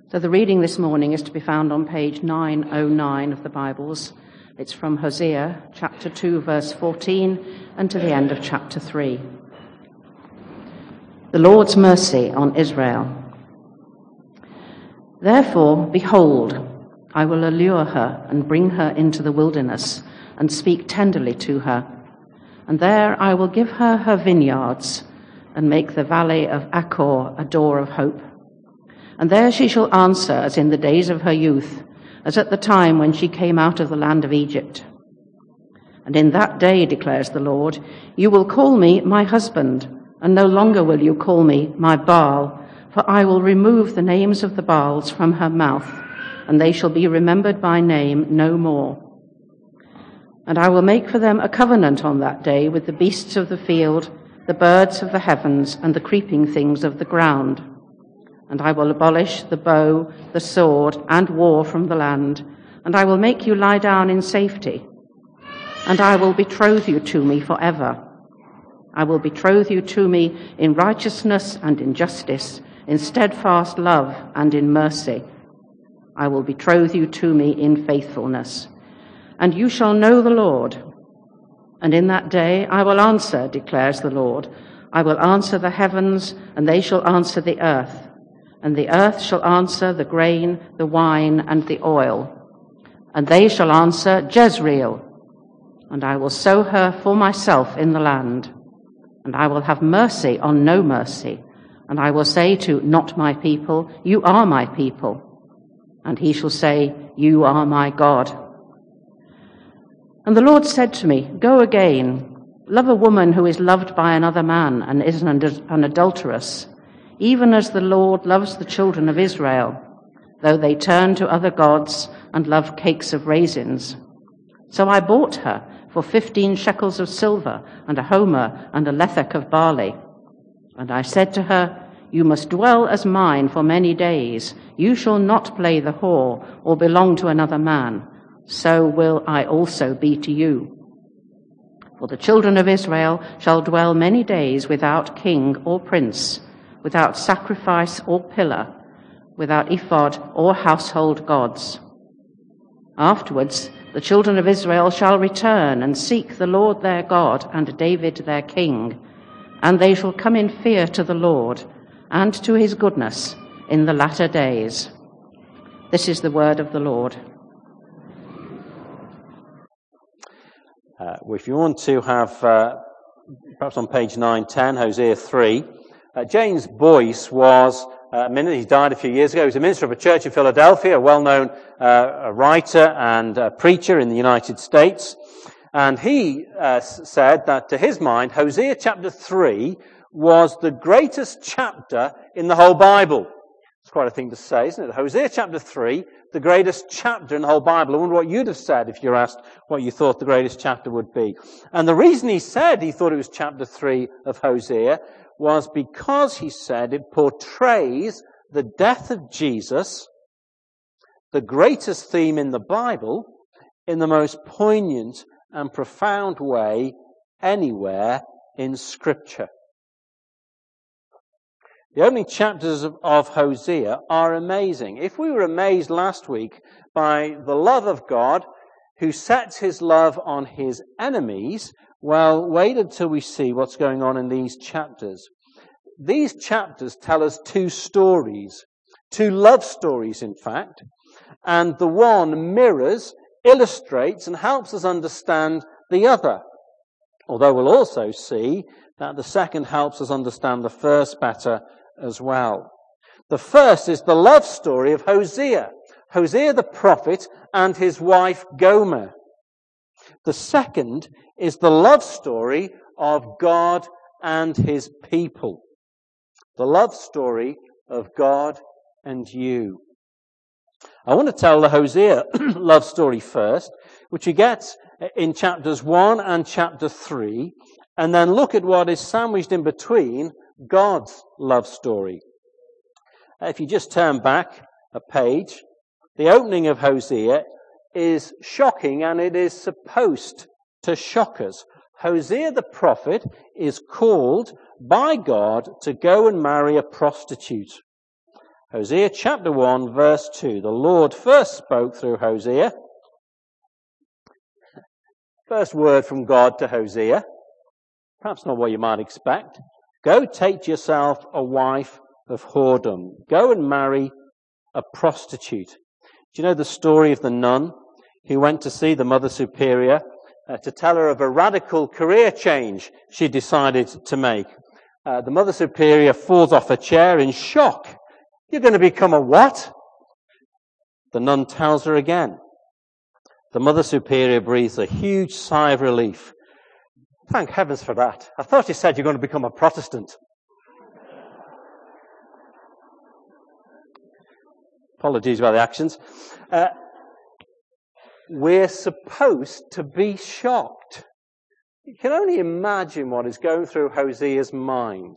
So the reading this morning is to be found on page 909 of the Bibles. It's from Hosea chapter 2, verse 14, and to the end of chapter 3. The Lord's mercy on Israel. Therefore, behold, I will allure her and bring her into the wilderness and speak tenderly to her. And there I will give her her vineyards and make the valley of Achor a door of hope. And there she shall answer as in the days of her youth, as at the time when she came out of the land of Egypt. And in that day, declares the Lord, you will call me my husband, and no longer will you call me my Baal, for I will remove the names of the Baals from her mouth, and they shall be remembered by name no more. And I will make for them a covenant on that day with the beasts of the field, the birds of the heavens, and the creeping things of the ground. And I will abolish the bow, the sword, and war from the land, and I will make you lie down in safety. And I will betroth you to me forever. I will betroth you to me in righteousness and in justice, in steadfast love and in mercy. I will betroth you to me in faithfulness. And you shall know the Lord. And in that day I will answer, declares the Lord. I will answer the heavens, and they shall answer the earth. And the earth shall answer the grain, the wine, and the oil. And they shall answer Jezreel. And I will sow her for myself in the land. And I will have mercy on no mercy. And I will say to not my people, you are my people. And he shall say, you are my God. And the Lord said to me, go again, love a woman who is loved by another man and is an adulteress, even as the Lord loves the children of Israel, though they turn to other gods and love cakes of raisins. So I bought her for 15 shekels of silver, and a homer, and a lethek of barley. And I said to her, you must dwell as mine for many days. You shall not play the whore, or belong to another man. So will I also be to you. For the children of Israel shall dwell many days without king or prince, without sacrifice or pillar, without ephod or household gods. Afterwards, the children of Israel shall return and seek the Lord their God and David their king, and they shall come in fear to the Lord and to his goodness in the latter days. This is the word of the Lord. If you want to have, perhaps on page 910, Hosea 3, James Boyce was he died a few years ago. He was a minister of a church in Philadelphia, a well-known writer and preacher in the United States. And he said that, to his mind, Hosea chapter 3 was the greatest chapter in the whole Bible. It's quite a thing to say, isn't it? Hosea chapter 3, the greatest chapter in the whole Bible. I wonder what you'd have said if you're asked what you thought the greatest chapter would be. And the reason he said he thought it was chapter 3 of Hosea was because, he said, it portrays the death of Jesus, the greatest theme in the Bible, in the most poignant and profound way anywhere in Scripture. The opening chapters of Hosea are amazing. If we were amazed last week by the love of God, who sets his love on his enemies, well, wait until we see what's going on in these chapters. These chapters tell us two stories, two love stories, in fact, and the one mirrors, illustrates, and helps us understand the other. Although we'll also see that the second helps us understand the first better as well. The first is the love story of Hosea, Hosea the prophet and his wife Gomer. The second is the love story of God and his people. The love story of God and you. I want to tell the Hosea love story first, which you get in chapters 1 and chapter 3, and then look at what is sandwiched in between, God's love story. If you just turn back a page, the opening of Hosea is shocking, and it is supposed to shock us. Hosea the prophet is called by God to go and marry a prostitute. Hosea chapter 1, verse 2. The Lord first spoke through Hosea. First word from God to Hosea. Perhaps not what you might expect. Go take to yourself a wife of whoredom. Go and marry a prostitute. Do you know the story of the nun who went to see the Mother Superior to tell her of a radical career change she decided to make? The Mother Superior falls off a chair in shock. You're going to become a what? The nun tells her again. The Mother Superior breathes a huge sigh of relief. Thank heavens for that. I thought you said you're going to become a Protestant. Apologies about the accents. We're supposed to be shocked. You can only imagine what is going through Hosea's mind.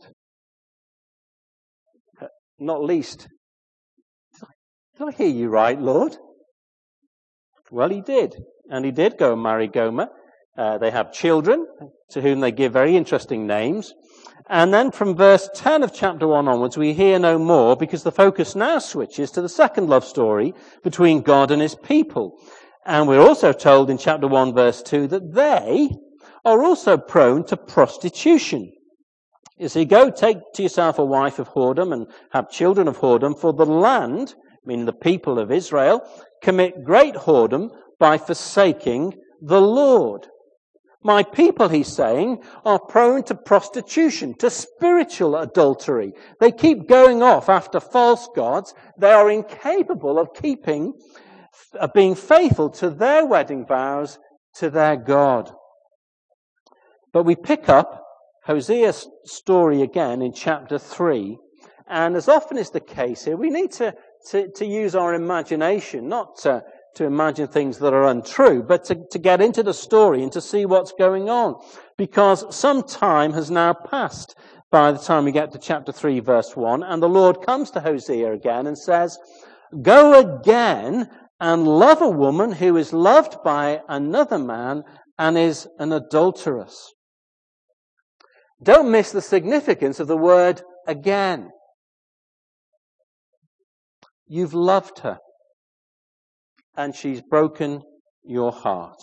Not least, did I hear you right, Lord? Well, he did. And he did go and marry Gomer. They have children, to whom they give very interesting names. And then from verse 10 of chapter 1 onwards, we hear no more, because the focus now switches to the second love story between God and his people. And we're also told in chapter 1, verse 2, that they are also prone to prostitution. You see, go take to yourself a wife of whoredom and have children of whoredom, for the land, meaning the people of Israel, commit great whoredom by forsaking the Lord. My people, he's saying, are prone to prostitution, to spiritual adultery. They keep going off after false gods. They are incapable of being faithful to their wedding vows to their God. But we pick up Hosea's story again in chapter 3. And as often is the case here, we need to use our imagination, not to imagine things that are untrue, but to get into the story and to see what's going on. Because some time has now passed by the time we get to chapter 3, verse 1, and the Lord comes to Hosea again and says, go again and love a woman who is loved by another man and is an adulteress. Don't miss the significance of the word again. You've loved her, and she's broken your heart.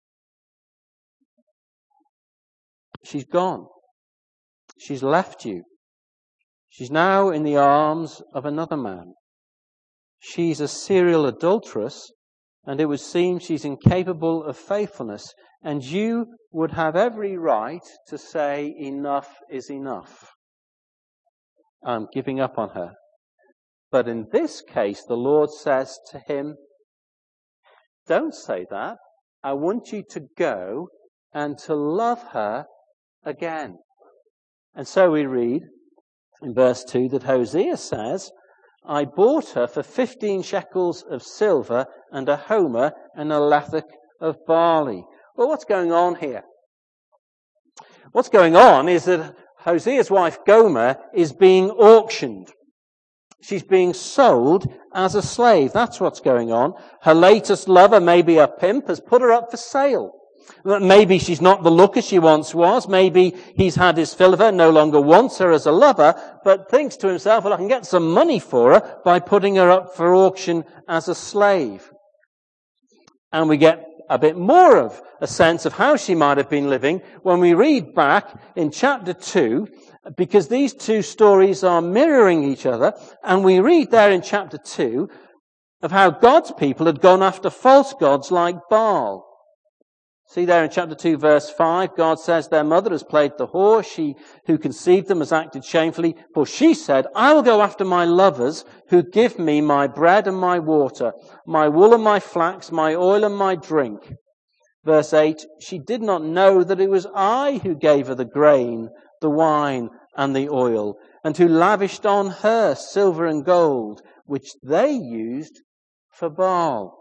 She's gone. She's left you. She's now in the arms of another man. She's a serial adulteress, and it would seem she's incapable of faithfulness. And you would have every right to say, enough is enough. I'm giving up on her. But in this case, the Lord says to him, don't say that. I want you to go and to love her again. And so we read in verse 2 that Hosea says, I bought her for 15 shekels of silver and a homer and a lethech of barley. Well, what's going on here? What's going on is that Hosea's wife Gomer is being auctioned. She's being sold as a slave. That's what's going on. Her latest lover, maybe a pimp, has put her up for sale. Maybe she's not the looker she once was. Maybe he's had his fill of her, no longer wants her as a lover, but thinks to himself, well, I can get some money for her by putting her up for auction as a slave. And we get a bit more of a sense of how she might have been living when we read back in chapter 2, because these two stories are mirroring each other, and we read there in chapter 2 of how God's people had gone after false gods like Baal. See there in chapter 2, verse 5, God says, their mother has played the whore, she who conceived them has acted shamefully, for she said, I will go after my lovers who give me my bread and my water, my wool and my flax, my oil and my drink. Verse 8, she did not know that it was I who gave her the grain, the wine and the oil, and who lavished on her silver and gold, which they used for Baal.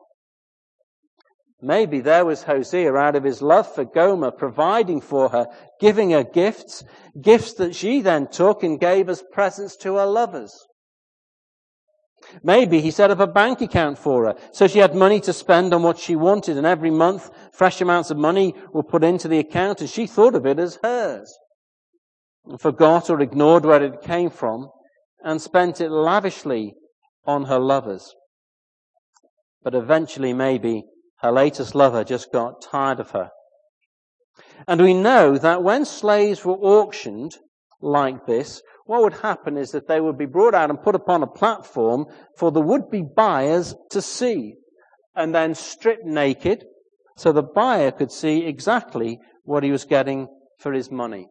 Maybe there was Hosea, out of his love for Gomer, providing for her, giving her gifts that she then took and gave as presents to her lovers. Maybe he set up a bank account for her, so she had money to spend on what she wanted, and every month fresh amounts of money were put into the account, and she thought of it as hers, and forgot or ignored where it came from, and spent it lavishly on her lovers. But eventually maybe her latest lover just got tired of her. And we know that when slaves were auctioned like this, what would happen is that they would be brought out and put upon a platform for the would-be buyers to see, and then stripped naked so the buyer could see exactly what he was getting for his money.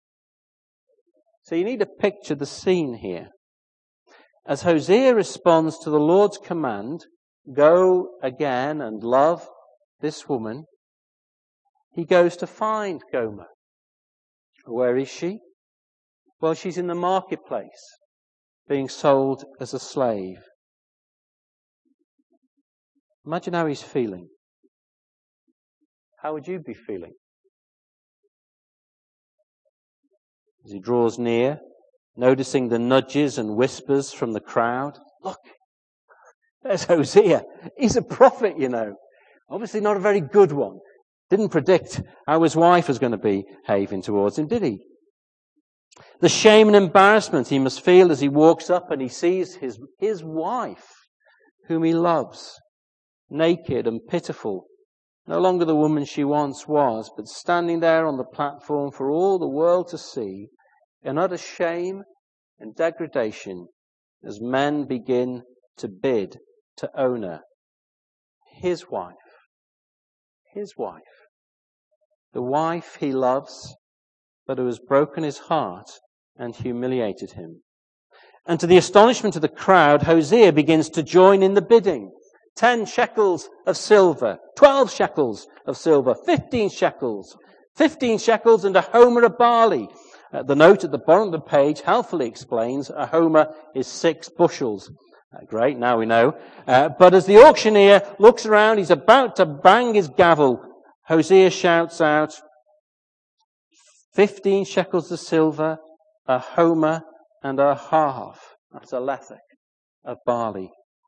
So you need to picture the scene here. As Hosea responds to the Lord's command, go again and love this woman, he goes to find Gomer. Where is she? Well, she's in the marketplace, being sold as a slave. Imagine how he's feeling. How would you be feeling? As he draws near, noticing the nudges and whispers from the crowd. Look, there's Hosea. He's a prophet, you know. Obviously not a very good one. Didn't predict how his wife was going to be behaving towards him, did he? The shame and embarrassment he must feel as he walks up and he sees his wife, whom he loves, naked and pitiful, no longer the woman she once was, but standing there on the platform for all the world to see, in utter shame and degradation, as men begin to bid to own her. His wife. His wife. The wife he loves, but who has broken his heart and humiliated him. And to the astonishment of the crowd, Hosea begins to join in the bidding. 10 shekels of silver, 12 shekels of silver, 15 shekels and a homer of barley. The note at the bottom of the page helpfully explains a homer is 6 bushels. Great, now we know. But as the auctioneer looks around, he's about to bang his gavel. Hosea shouts out, 15 shekels of silver, a homer and a half. That's a lethek of barley.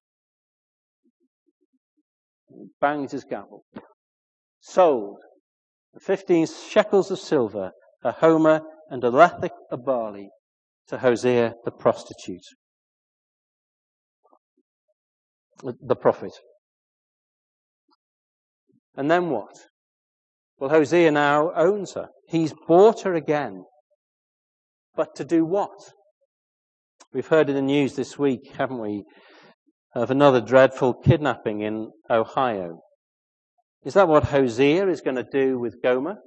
He bangs his gavel. Sold. 15 shekels of silver, a homer and a lethek of barley to Hosea the prostitute. The prophet. And then what? Well, Hosea now owns her. He's bought her again. But to do what? We've heard in the news this week, haven't we, of another dreadful kidnapping in Ohio. Is that what Hosea is going to do with Gomer?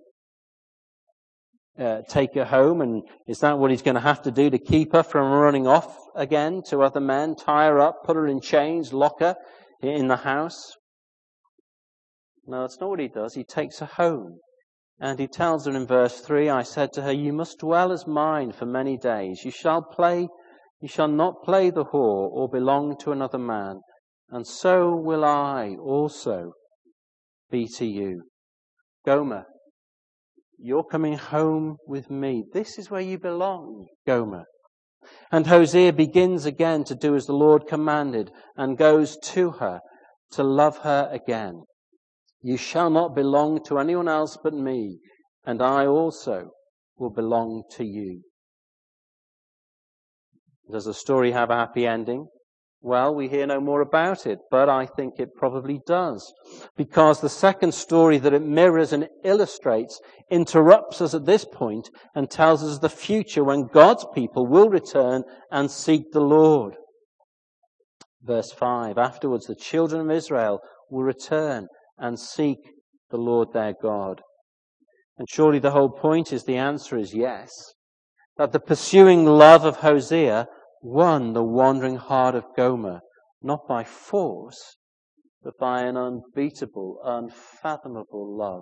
Take her home, and is that what he's going to have to do to keep her from running off again to other men, tie her up, put her in chains, lock her in the house? No, that's not what he does. He takes her home. And he tells her in verse 3, I said to her, you must dwell as mine for many days. You shall not play the whore or belong to another man. And so will I also be to you. Gomer, you're coming home with me. This is where you belong, Gomer. And Hosea begins again to do as the Lord commanded and goes to her to love her again. You shall not belong to anyone else but me, and I also will belong to you. Does the story have a happy ending? Well, we hear no more about it, but I think it probably does. Because the second story that it mirrors and illustrates interrupts us at this point and tells us the future when God's people will return and seek the Lord. Verse 5, afterwards the children of Israel will return and seek the Lord their God. And surely the whole point is the answer is yes. That the pursuing love of Hosea won the wandering heart of Gomer, not by force, but by an unbeatable, unfathomable love.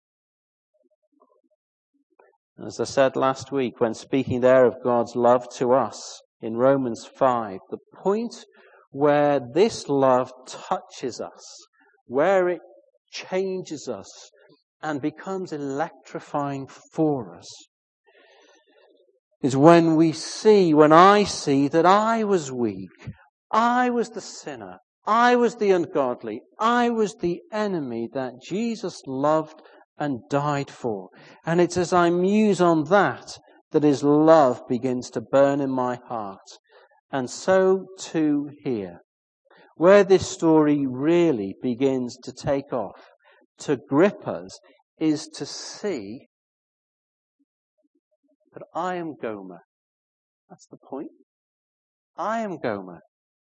As I said last week, when speaking there of God's love to us in Romans 5, the point where this love touches us, where it changes us and becomes electrifying for us, is when I see that I was weak, I was the sinner, I was the ungodly, I was the enemy that Jesus loved and died for. And it's as I muse on that his love begins to burn in my heart. And so too here, where this story really begins to take off, to grip us, is to see that I am Gomer. That's the point. I am Gomer.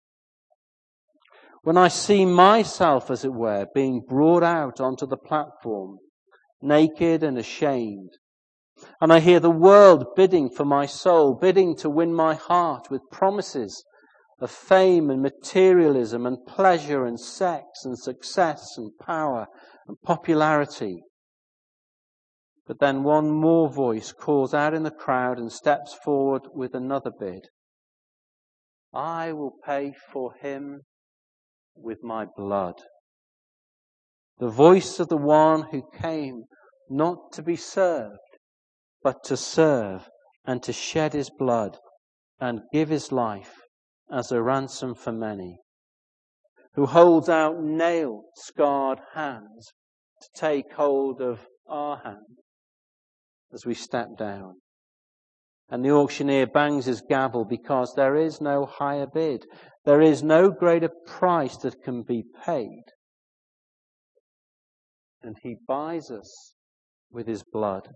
When I see myself, as it were, being brought out onto the platform, naked and ashamed, and I hear the world bidding for my soul, bidding to win my heart with promises of fame and materialism and pleasure and sex and success and power and popularity. But then one more voice calls out in the crowd and steps forward with another bid. I will pay for him with my blood. The voice of the one who came not to be served, but to serve and to shed his blood and give his life as a ransom for many, who holds out nailed, scarred hands to take hold of our hand as we step down. And the auctioneer bangs his gavel because there is no higher bid. There is no greater price that can be paid. And he buys us with his blood.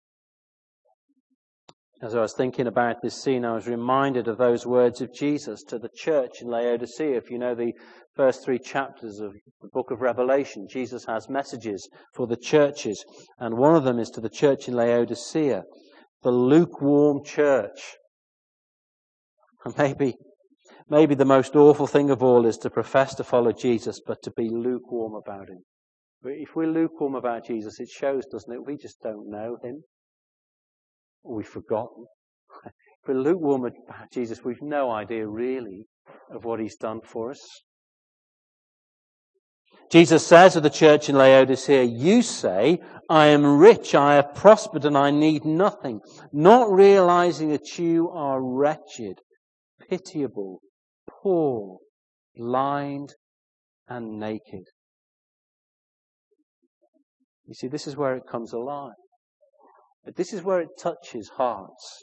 As I was thinking about this scene, I was reminded of those words of Jesus to the church in Laodicea. If you know the first 3 chapters of the book of Revelation, Jesus has messages for the churches. And one of them is to the church in Laodicea, the lukewarm church. And maybe the most awful thing of all is to profess to follow Jesus, but to be lukewarm about him. If we're lukewarm about Jesus, it shows, doesn't it? We just don't know him. Or we've forgotten. If we're lukewarm about Jesus, we've no idea really of what he's done for us. Jesus says to the church in Laodicea, you say, I am rich, I have prospered, and I need nothing, not realizing that you are wretched, pitiable, poor, blind, and naked. You see, this is where it comes alive. This is where it touches hearts.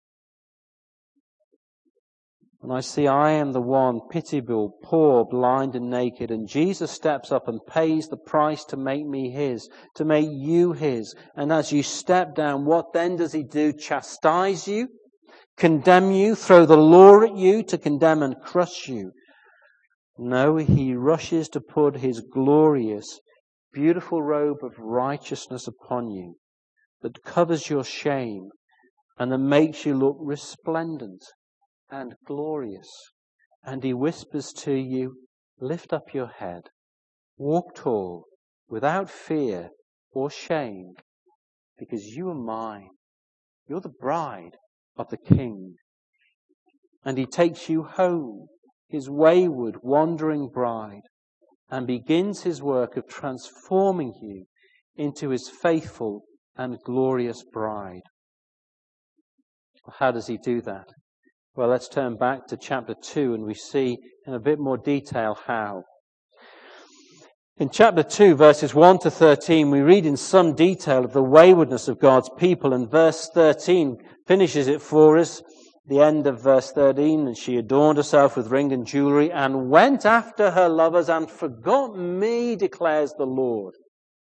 And I see I am the one, pitiable, poor, blind, and naked. And Jesus steps up and pays the price to make me his, to make you his. And as you step down, what then does he do? Chastise you? Condemn you? Throw the law at you to condemn and crush you? No, he rushes to put his glorious, beautiful robe of righteousness upon you that covers your shame and that makes you look resplendent and glorious. And he whispers to you, lift up your head, walk tall, without fear or shame, because you are mine. You're the bride of the King. And he takes you home, his wayward, wandering bride, and begins his work of transforming you into his faithful and glorious bride. How does he do that? Well, let's turn back to chapter 2 and we see in a bit more detail how. In chapter 2, verses 1 to 13, we read in some detail of the waywardness of God's people, and verse 13 finishes it for us. The end of verse 13, and she adorned herself with ring and jewelry and went after her lovers and forgot me, declares the Lord.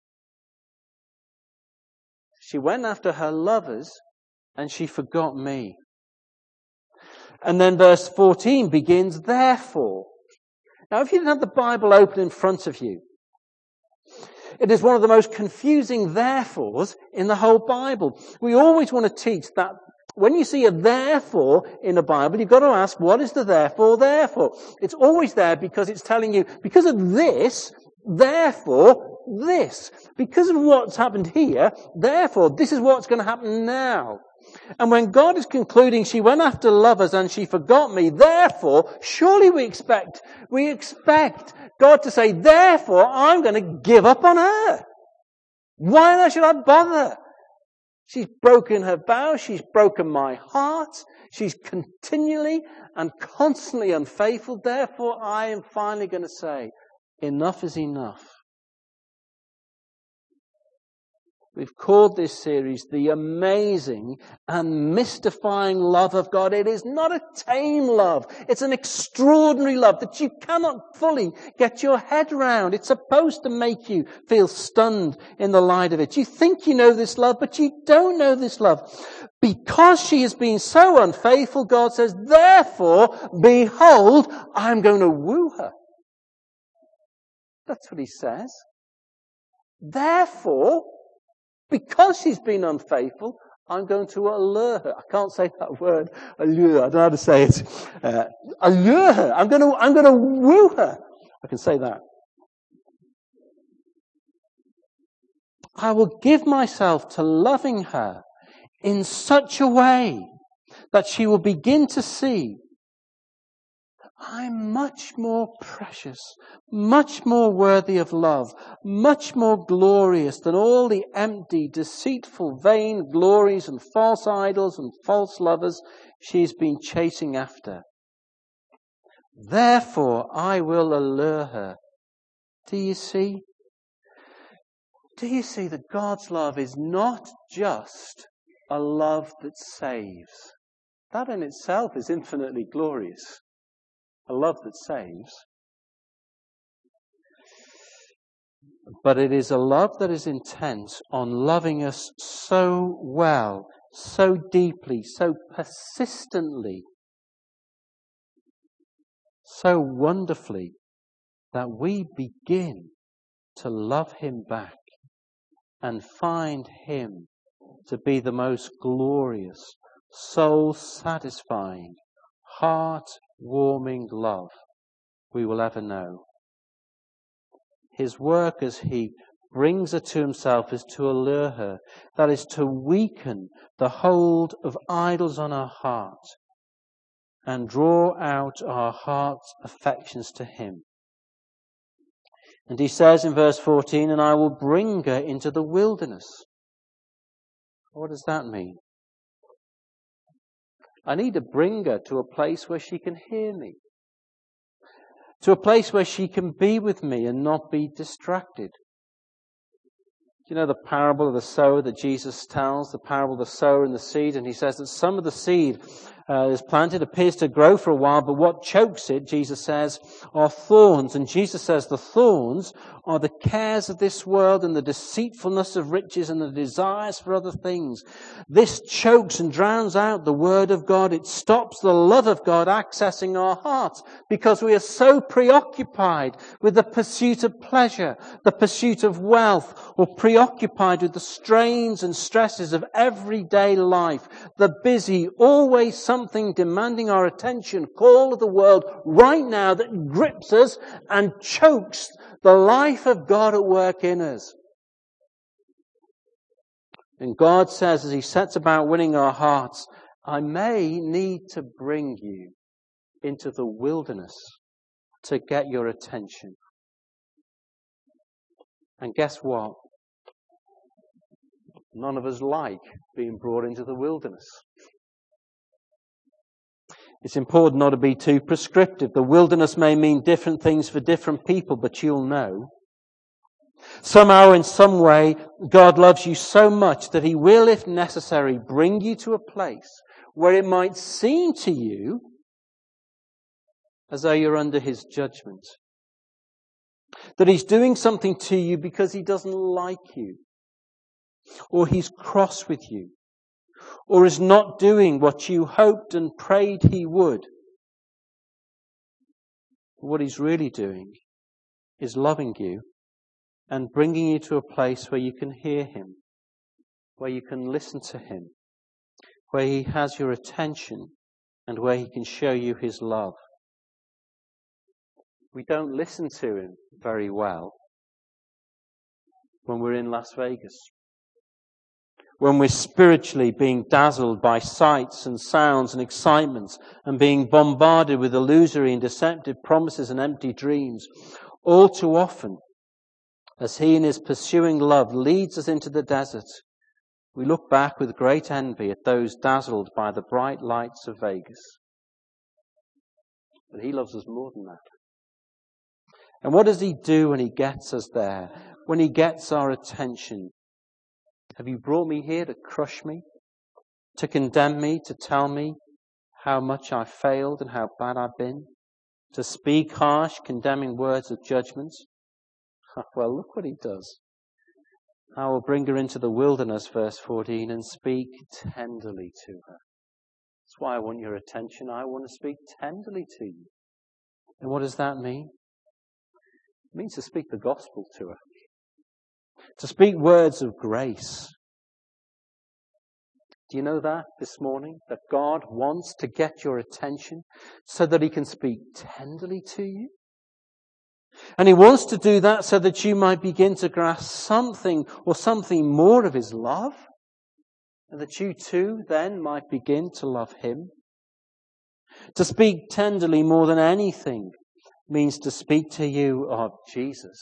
She went after her lovers and she forgot me. And then verse 14 begins, therefore. Now, if you didn't have the Bible open in front of you, it is one of the most confusing therefores in the whole Bible. We always want to teach that when you see a therefore in the Bible, you've got to ask, what is the therefore? It's always there because it's telling you, because of this, therefore this. Because of what's happened here, therefore this is what's going to happen now. And when God is concluding, she went after lovers and she forgot me, therefore, surely we expect God to say, therefore, I'm going to give up on her. Why on earth should I bother? She's broken her vow. She's broken my heart. She's continually and constantly unfaithful. Therefore, I am finally going to say, enough is enough. We've called this series The Amazing and Mystifying Love of God. It is not a tame love. It's an extraordinary love that you cannot fully get your head around. It's supposed to make you feel stunned in the light of it. You think you know this love, but you don't know this love. Because she has been so unfaithful, God says, therefore, behold, I'm going to woo her. That's what he says. Therefore, because she's been unfaithful, I'm going to allure her. I can't say that word, allure. I don't know how to say it. Allure her. I'm going to woo her. I can say that. I will give myself to loving her in such a way that she will begin to see I'm much more precious, much more worthy of love, much more glorious than all the empty, deceitful, vain glories and false idols and false lovers she's been chasing after. Therefore, I will allure her. Do you see? Do you see that God's love is not just a love that saves? That in itself is infinitely glorious. A love that saves. But it is a love that is intent on loving us so well, so deeply, so persistently, so wonderfully, that we begin to love him back and find him to be the most glorious, soul-satisfying, heart-warming love we will ever know. His work as he brings her to himself is to allure her. That is to weaken the hold of idols on our heart and draw out our heart's affections to him. And he says in verse 14, and I will bring her into the wilderness. What does that mean? I need to bring her to a place where she can hear me. To a place where she can be with me and not be distracted. Do you know the parable of the sower that Jesus tells? The parable of the sower and the seed. And he says that some of the seed is planted, appears to grow for a while, but what chokes it, Jesus says, are thorns. And Jesus says the thorns are the cares of this world and the deceitfulness of riches and the desires for other things. This chokes and drowns out the word of God. It stops the love of God accessing our hearts because we are so preoccupied with the pursuit of pleasure, the pursuit of wealth, or preoccupied with the strains and stresses of everyday life, the busy, always something demanding our attention call of the world right now that grips us and chokes the life of God at work in us. And God says, as he sets about winning our hearts, I may need to bring you into the wilderness to get your attention. And guess what? None of us like being brought into the wilderness. It's important not to be too prescriptive. The wilderness may mean different things for different people, but you'll know. Somehow, in some way, God loves you so much that he will, if necessary, bring you to a place where it might seem to you as though you're under his judgment. That he's doing something to you because he doesn't like you. Or he's cross with you. Or is not doing what you hoped and prayed he would. What he's really doing is loving you and bringing you to a place where you can hear him, where you can listen to him, where he has your attention and where he can show you his love. We don't listen to him very well when we're in Las Vegas. When we're spiritually being dazzled by sights and sounds and excitements and being bombarded with illusory and deceptive promises and empty dreams. All too often, as he in his pursuing love leads us into the desert, we look back with great envy at those dazzled by the bright lights of Vegas. But he loves us more than that. And what does he do when he gets us there? When he gets our attention? Have you brought me here to crush me, to condemn me, to tell me how much I've failed and how bad I've been, to speak harsh, condemning words of judgment? Well, look what he does. I will bring her into the wilderness, verse 14, and speak tenderly to her. That's why I want your attention. I want to speak tenderly to you. And what does that mean? It means to speak the gospel to her. To speak words of grace. Do you know that this morning? That God wants to get your attention so that he can speak tenderly to you? And he wants to do that so that you might begin to grasp something or something more of his love. And that you too then might begin to love him. To speak tenderly more than anything means to speak to you of Jesus.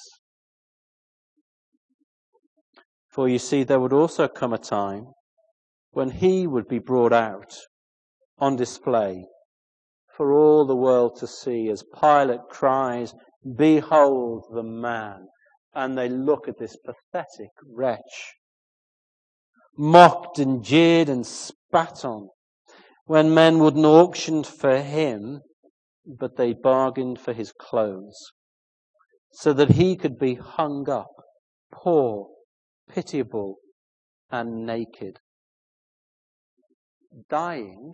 For you see, there would also come a time when he would be brought out on display for all the world to see as Pilate cries, "Behold the man." And they look at this pathetic wretch, mocked and jeered and spat on, when men wouldn't auction for him, but they bargained for his clothes, so that he could be hung up, poor, pitiable, and naked. Dying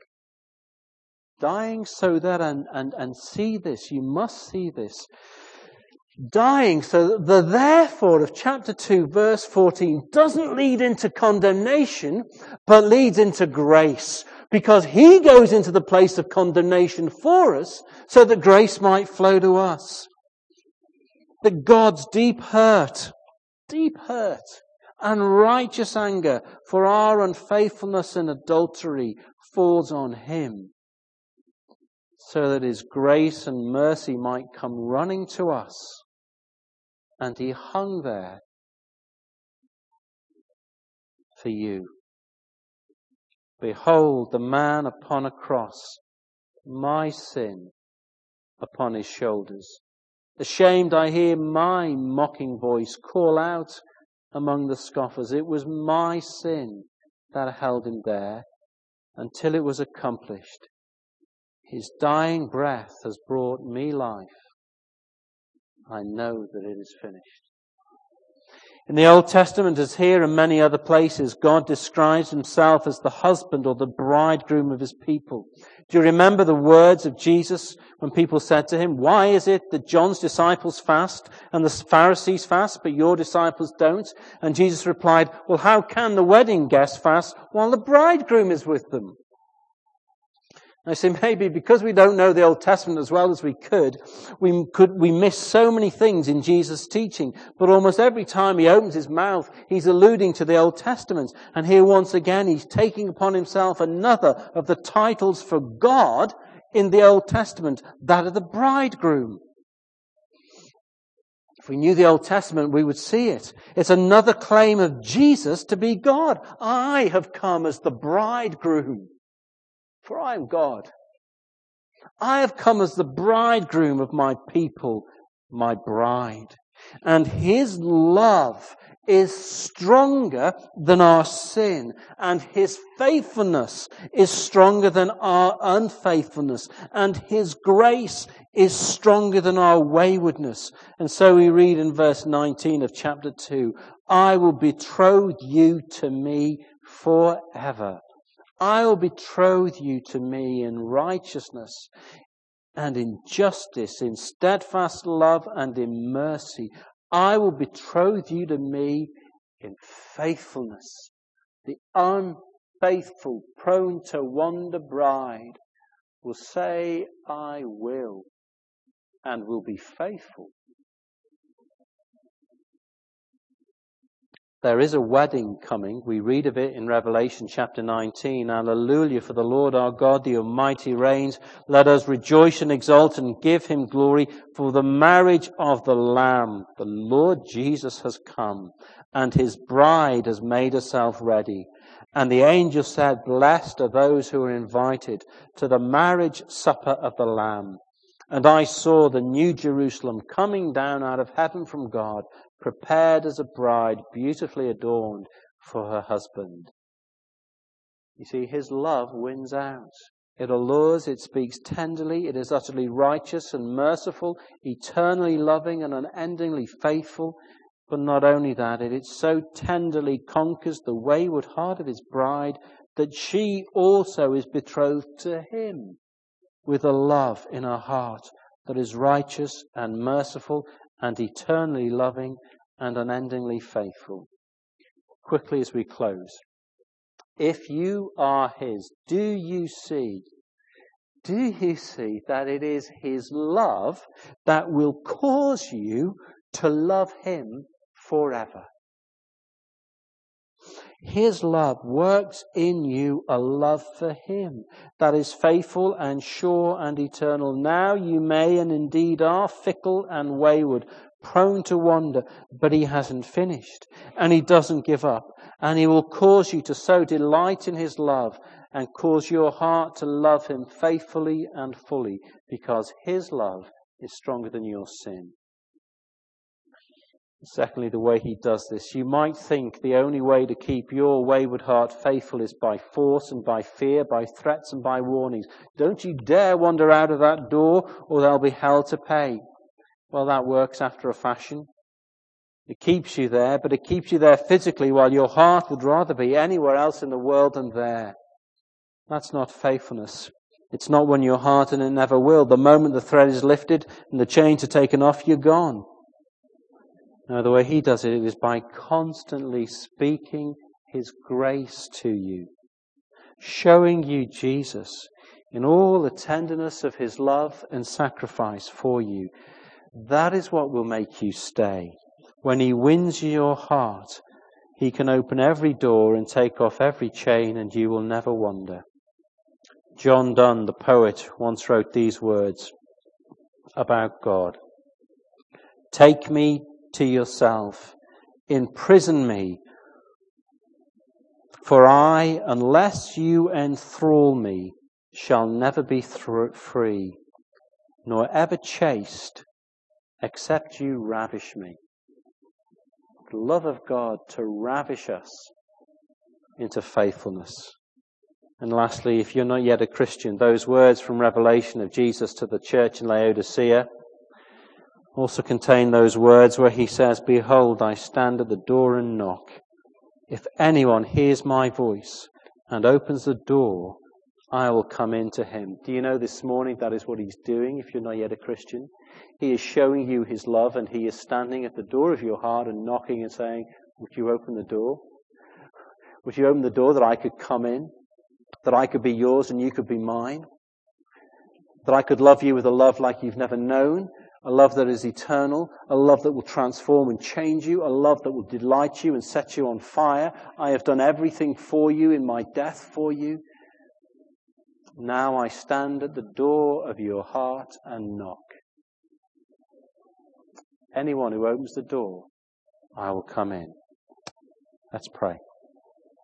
so that, and see this, you must see this, dying so that the therefore of chapter 2 verse 14 doesn't lead into condemnation, but leads into grace. Because he goes into the place of condemnation for us so that grace might flow to us. That God's deep hurt and righteous anger for our unfaithfulness and adultery falls on him, so that his grace and mercy might come running to us. And he hung there for you. Behold the man upon a cross, my sin upon his shoulders. Ashamed, I hear my mocking voice call out among the scoffers. It was my sin that held him there until it was accomplished. His dying breath has brought me life. I know that it is finished. In the Old Testament, as here and many other places, God describes himself as the husband or the bridegroom of his people. Do you remember the words of Jesus when people said to him, "Why is it that John's disciples fast and the Pharisees fast, but your disciples don't?" And Jesus replied, "Well, how can the wedding guests fast while the bridegroom is with them?" I say maybe because we don't know the Old Testament as well as we miss so many things in Jesus' teaching. But almost every time he opens his mouth, he's alluding to the Old Testament. And here once again, he's taking upon himself another of the titles for God in the Old Testament, that of the bridegroom. If we knew the Old Testament, we would see it. It's another claim of Jesus to be God. I have come as the bridegroom. For I am God. I have come as the bridegroom of my people, my bride. And his love is stronger than our sin. And his faithfulness is stronger than our unfaithfulness. And his grace is stronger than our waywardness. And so we read in verse 19 of chapter 2, "I will betroth you to me forever. I will betroth you to me in righteousness and in justice, in steadfast love and in mercy. I will betroth you to me in faithfulness." The unfaithful, prone to wander bride will say, "I will," and will be faithful. There is a wedding coming. We read of it in Revelation chapter 19. Hallelujah, for the Lord our God, the Almighty reigns. Let us rejoice and exult and give him glory, for the marriage of the Lamb, the Lord Jesus, has come, and his bride has made herself ready. And the angel said, "Blessed are those who are invited to the marriage supper of the Lamb." And I saw the new Jerusalem coming down out of heaven from God, prepared as a bride, beautifully adorned for her husband. You see, his love wins out. It allures, it speaks tenderly, it is utterly righteous and merciful, eternally loving and unendingly faithful. But not only that, it so tenderly conquers the wayward heart of his bride that she also is betrothed to him with a love in her heart that is righteous and merciful and eternally loving and unendingly faithful. Quickly as we close, if you are his, do you see that it is his love that will cause you to love him forever? His love works in you a love for him that is faithful and sure and eternal. Now you may and indeed are fickle and wayward, prone to wander, but he hasn't finished and he doesn't give up, and he will cause you to so delight in his love and cause your heart to love him faithfully and fully, because his love is stronger than your sin. Secondly, the way he does this. You might think the only way to keep your wayward heart faithful is by force and by fear, by threats and by warnings. Don't you dare wander out of that door or there'll be hell to pay. Well, that works after a fashion. It keeps you there, but it keeps you there physically while your heart would rather be anywhere else in the world than there. That's not faithfulness. It's not when your heart, and it never will. The moment the thread is lifted and the chains are taken off, you're gone. No, the way he does it is by constantly speaking his grace to you, showing you Jesus in all the tenderness of his love and sacrifice for you. That is what will make you stay. When he wins your heart, he can open every door and take off every chain, and you will never wander. John Donne, the poet, once wrote these words about God. Take me to yourself, imprison me, for I, unless you enthrall me, shall never be free, nor ever chaste, except you ravish me. The love of God to ravish us into faithfulness. And lastly, if you're not yet a Christian, those words from Revelation of Jesus to the church in Laodicea also contain those words where he says, Behold, I stand at the door and knock. If anyone hears my voice and opens the door, I will come into him. Do you know this morning that is what he's doing if you're not yet a Christian? He is showing you his love, and he is standing at the door of your heart and knocking and saying, would you open the door? Would you open the door that I could come in? That I could be yours and you could be mine? That I could love you with a love like you've never known? A love that is eternal, a love that will transform and change you, a love that will delight you and set you on fire. I have done everything for you in my death for you. Now I stand at the door of your heart and knock. Anyone who opens the door, I will come in. Let's pray.